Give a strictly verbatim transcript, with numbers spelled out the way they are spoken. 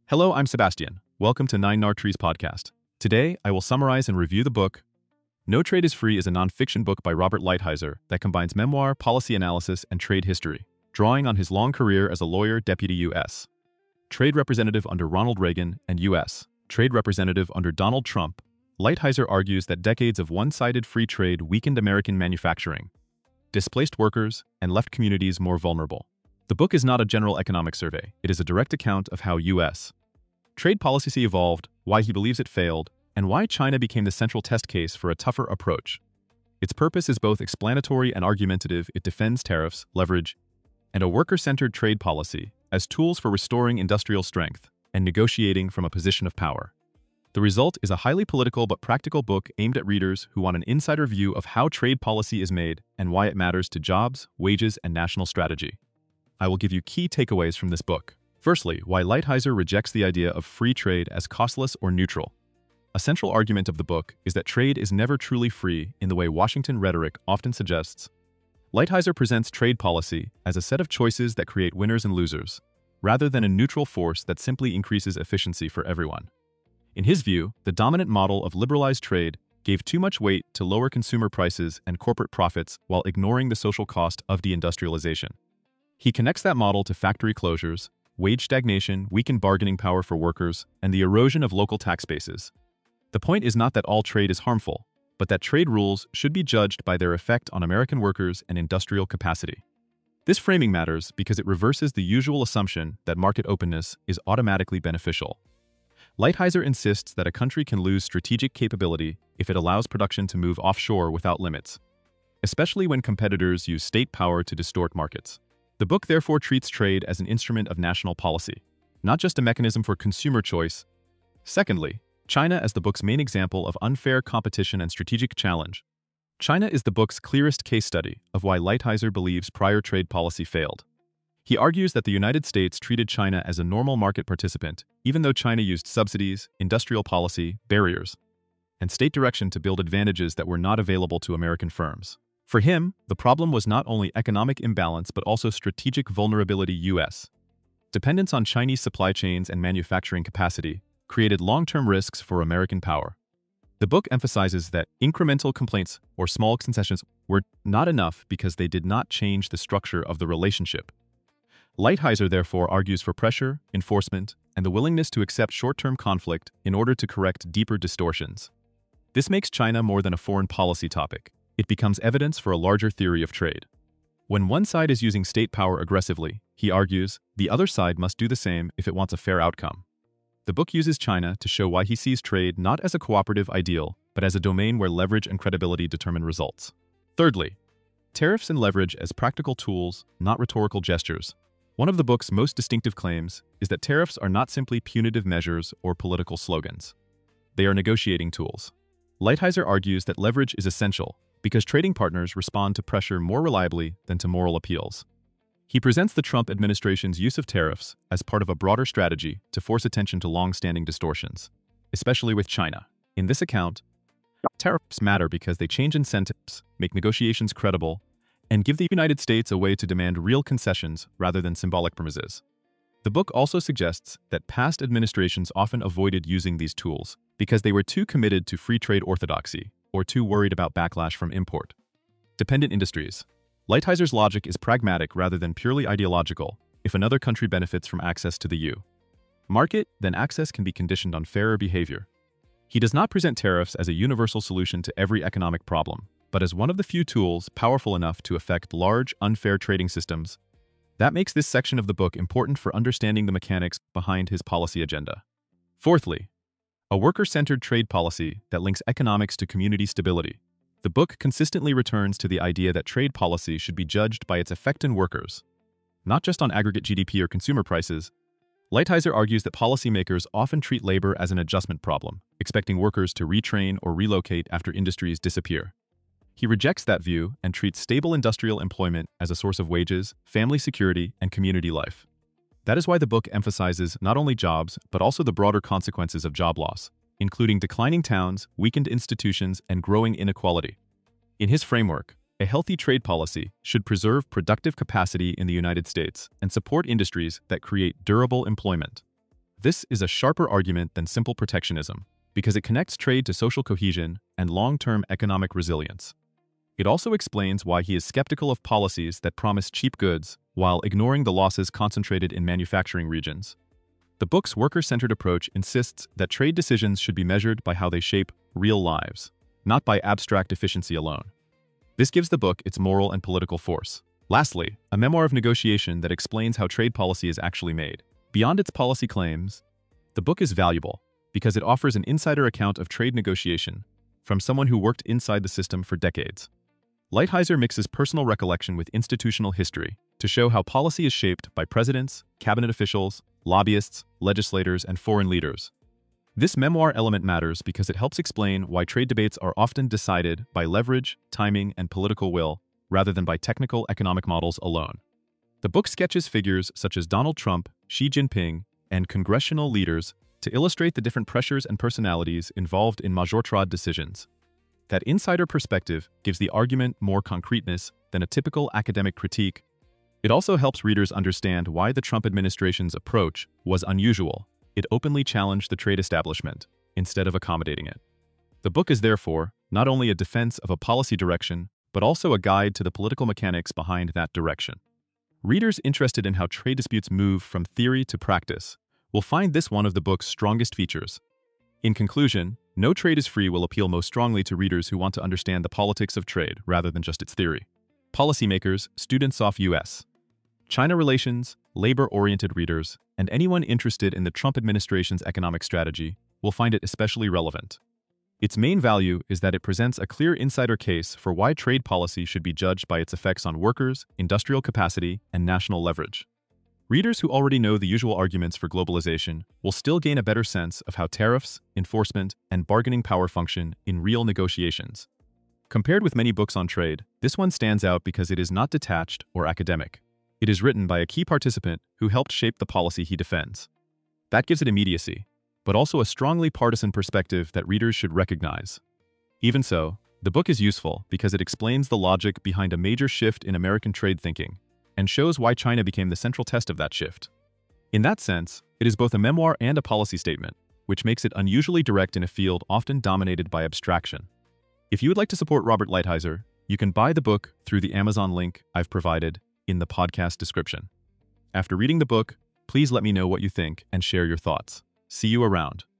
Hello, I'm Sebastian. Welcome to Nine Nar Trees podcast. Today, I will summarize and review the book No Trade is Free is a nonfiction book by Robert Lighthizer that combines memoir, policy analysis, and trade history, drawing on his long career as a lawyer, deputy U S Trade Representative under Ronald Reagan and U S Trade Representative under Donald Trump. Lighthizer argues that decades of one-sided free trade weakened American manufacturing, displaced workers, and left communities more vulnerable. The book is not a general economic survey. It is a direct account of how U S trade policy evolved, why he believes it failed, and why China became the central test case for a tougher approach. Its purpose is both explanatory and argumentative. It defends tariffs, leverage, and a worker-centered trade policy as tools for restoring industrial strength and negotiating from a position of power. The result is a highly political but practical book aimed at readers who want an insider view of how trade policy is made and why it matters to jobs, wages, and national strategy. I will give you key takeaways from this book. Firstly, why Lighthizer rejects the idea of free trade as costless or neutral. A central argument of the book is that trade is never truly free in the way Washington rhetoric often suggests. Lighthizer presents trade policy as a set of choices that create winners and losers, rather than a neutral force that simply increases efficiency for everyone. In his view, the dominant model of liberalized trade gave too much weight to lower consumer prices and corporate profits while ignoring the social cost of deindustrialization. He connects that model to factory closures, wage stagnation, weakened bargaining power for workers, and the erosion of local tax bases. The point is not that all trade is harmful, but that trade rules should be judged by their effect on American workers and industrial capacity. This framing matters because it reverses the usual assumption that market openness is automatically beneficial. Lighthizer insists that a country can lose strategic capability if it allows production to move offshore without limits, especially when competitors use state power to distort markets. The book therefore treats trade as an instrument of national policy, not just a mechanism for consumer choice. Secondly, China as the book's main example of unfair competition and strategic challenge. China is the book's clearest case study of why Lighthizer believes prior trade policy failed. He argues that the United States treated China as a normal market participant, even though China used subsidies, industrial policy, barriers, and state direction to build advantages that were not available to American firms. For him, the problem was not only economic imbalance but also strategic vulnerability. U S dependence on Chinese supply chains and manufacturing capacity created long-term risks for American power. The book emphasizes that incremental complaints or small concessions were not enough because they did not change the structure of the relationship. Lighthizer therefore argues for pressure, enforcement, and the willingness to accept short-term conflict in order to correct deeper distortions. This makes China more than a foreign policy topic. It becomes evidence for a larger theory of trade. When one side is using state power aggressively, he argues, the other side must do the same if it wants a fair outcome. The book uses China to show why he sees trade not as a cooperative ideal, but as a domain where leverage and credibility determine results. Thirdly, tariffs and leverage as practical tools, not rhetorical gestures. One of the book's most distinctive claims is that tariffs are not simply punitive measures or political slogans. They are negotiating tools. Lighthizer argues that leverage is essential because trading partners respond to pressure more reliably than to moral appeals. He presents the Trump administration's use of tariffs as part of a broader strategy to force attention to long-standing distortions, especially with China. In this account, tariffs matter because they change incentives, make negotiations credible, and give the United States a way to demand real concessions rather than symbolic promises. The book also suggests that past administrations often avoided using these tools because they were too committed to free trade orthodoxy or too worried about backlash from import dependent industries. Lighthizer's logic is pragmatic rather than purely ideological. If another country benefits from access to the U S market, then access can be conditioned on fairer behavior. He does not present tariffs as a universal solution to every economic problem, but as one of the few tools powerful enough to affect large, unfair trading systems. That makes this section of the book important for understanding the mechanics behind his policy agenda. Fourthly, a worker-centered trade policy that links economics to community stability. The book consistently returns to the idea that trade policy should be judged by its effect on workers, not just on aggregate G D P or consumer prices. Lighthizer argues that policymakers often treat labor as an adjustment problem, expecting workers to retrain or relocate after industries disappear. He rejects that view and treats stable industrial employment as a source of wages, family security, and community life. That is why the book emphasizes not only jobs, but also the broader consequences of job loss, including declining towns, weakened institutions, and growing inequality. In his framework, a healthy trade policy should preserve productive capacity in the United States and support industries that create durable employment. This is a sharper argument than simple protectionism, because it connects trade to social cohesion and long-term economic resilience. It also explains why he is skeptical of policies that promise cheap goods while ignoring the losses concentrated in manufacturing regions. The book's worker-centered approach insists that trade decisions should be measured by how they shape real lives, not by abstract efficiency alone. This gives the book its moral and political force. Lastly, a memoir of negotiation that explains how trade policy is actually made. Beyond its policy claims, the book is valuable because it offers an insider account of trade negotiation from someone who worked inside the system for decades. Lighthizer mixes personal recollection with institutional history to show how policy is shaped by presidents, cabinet officials, lobbyists, legislators, and foreign leaders. This memoir element matters because it helps explain why trade debates are often decided by leverage, timing, and political will, rather than by technical economic models alone. The book sketches figures such as Donald Trump, Xi Jinping, and congressional leaders to illustrate the different pressures and personalities involved in major trade decisions. That insider perspective gives the argument more concreteness than a typical academic critique. It also helps readers understand why the Trump administration's approach was unusual. It openly challenged the trade establishment, instead of accommodating it. The book is therefore not only a defense of a policy direction, but also a guide to the political mechanics behind that direction. Readers interested in how trade disputes move from theory to practice will find this one of the book's strongest features. In conclusion, No Trade is Free will appeal most strongly to readers who want to understand the politics of trade rather than just its theory. Policymakers, students of U S China relations, labor-oriented readers, and anyone interested in the Trump administration's economic strategy will find it especially relevant. Its main value is that it presents a clear insider case for why trade policy should be judged by its effects on workers, industrial capacity, and national leverage. Readers who already know the usual arguments for globalization will still gain a better sense of how tariffs, enforcement, and bargaining power function in real negotiations. Compared with many books on trade, this one stands out because it is not detached or academic. It is written by a key participant who helped shape the policy he defends. That gives it immediacy, but also a strongly partisan perspective that readers should recognize. Even so, the book is useful because it explains the logic behind a major shift in American trade thinking and shows why China became the central test of that shift. In that sense, it is both a memoir and a policy statement, which makes it unusually direct in a field often dominated by abstraction. If you would like to support Robert Lighthizer, you can buy the book through the Amazon link I've provided in the podcast description. After reading the book, please let me know what you think and share your thoughts. See you around.